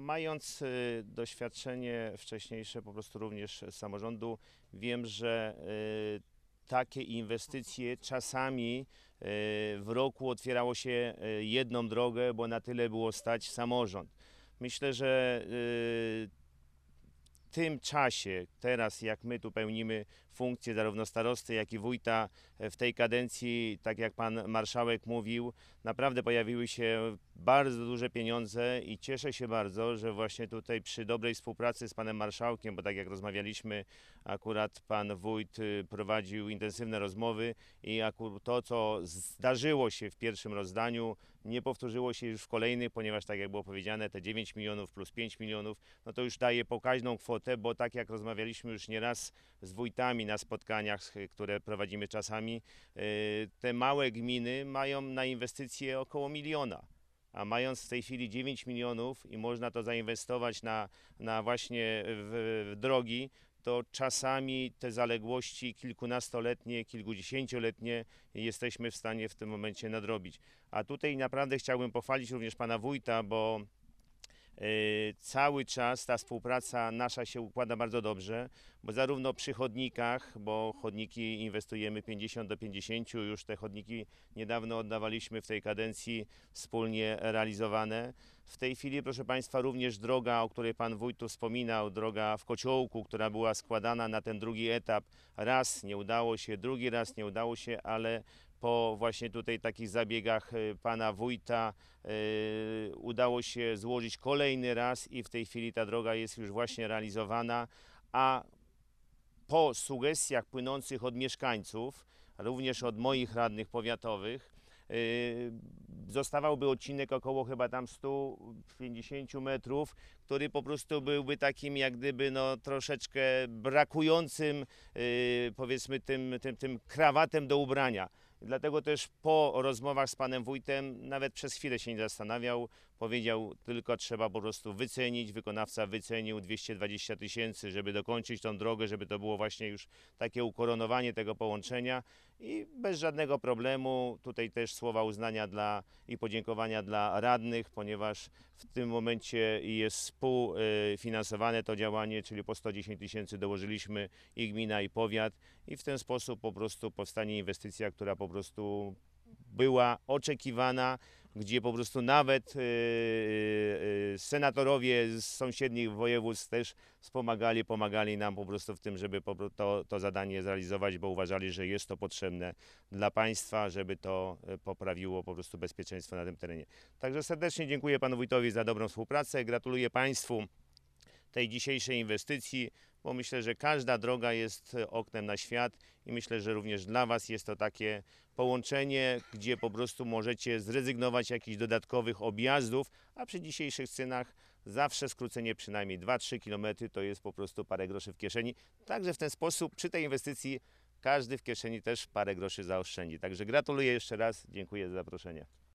Mając doświadczenie wcześniejsze po prostu również z samorządu, wiem, że takie inwestycje czasami w roku otwierało się jedną drogę, bo na tyle było stać samorząd. Myślę, że w tym czasie, teraz jak my tu pełnimy funkcję zarówno starosty, jak i wójta w tej kadencji, tak jak pan marszałek mówił, naprawdę pojawiły się bardzo duże pieniądze i cieszę się bardzo, że właśnie tutaj przy dobrej współpracy z panem marszałkiem, bo tak jak rozmawialiśmy, akurat pan wójt prowadził intensywne rozmowy i akurat to, co zdarzyło się w pierwszym rozdaniu, nie powtórzyło się już w kolejnych, ponieważ tak jak było powiedziane, te 9 milionów plus 5 milionów, no to już daje pokaźną kwotę, bo tak jak rozmawialiśmy już nieraz z wójtami na spotkaniach, które prowadzimy czasami, te małe gminy mają na inwestycje około miliona. A mając w tej chwili 9 milionów i można to zainwestować na właśnie w drogi, to czasami te zaległości kilkunastoletnie, kilkudziesięcioletnie jesteśmy w stanie w tym momencie nadrobić. A tutaj naprawdę chciałbym pochwalić również pana wójta, bo cały czas ta współpraca nasza się układa bardzo dobrze, bo zarówno przy chodnikach, bo chodniki inwestujemy 50 do 50, już te chodniki niedawno oddawaliśmy w tej kadencji wspólnie realizowane. W tej chwili, proszę Państwa, również droga, o której Pan Wójt tu wspominał, droga w Kociołku, która była składana na ten drugi etap. Raz nie udało się, drugi raz nie udało się, ale po właśnie tutaj takich zabiegach pana wójta udało się złożyć kolejny raz i w tej chwili ta droga jest już właśnie realizowana, a po sugestiach płynących od mieszkańców, również od moich radnych powiatowych, zostawałby odcinek około chyba tam 150 metrów, który po prostu byłby takim jak gdyby no troszeczkę brakującym powiedzmy tym krawatem do ubrania. Dlatego też po rozmowach z panem wójtem nawet przez chwilę się nie zastanawiał, powiedział tylko trzeba po prostu wycenić, wykonawca wycenił 220 000, żeby dokończyć tą drogę, żeby to było właśnie już takie ukoronowanie tego połączenia i bez żadnego problemu. Tutaj też słowa uznania i podziękowania dla radnych, ponieważ w tym momencie jest współfinansowane to działanie, czyli po 110 000 dołożyliśmy i gmina, i powiat i w ten sposób po prostu powstanie inwestycja, która po prostu była oczekiwana, gdzie po prostu nawet senatorowie z sąsiednich województw też pomagali nam po prostu w tym, żeby to zadanie zrealizować, bo uważali, że jest to potrzebne dla państwa, żeby to poprawiło po prostu bezpieczeństwo na tym terenie. Także serdecznie dziękuję panu wójtowi za dobrą współpracę, gratuluję państwu tej dzisiejszej inwestycji, bo myślę, że każda droga jest oknem na świat i myślę, że również dla Was jest to takie połączenie, gdzie po prostu możecie zrezygnować z jakichś dodatkowych objazdów, a przy dzisiejszych cenach zawsze skrócenie przynajmniej 2-3 km to jest po prostu parę groszy w kieszeni. Także w ten sposób przy tej inwestycji każdy w kieszeni też parę groszy zaoszczędzi. Także gratuluję jeszcze raz, dziękuję za zaproszenie.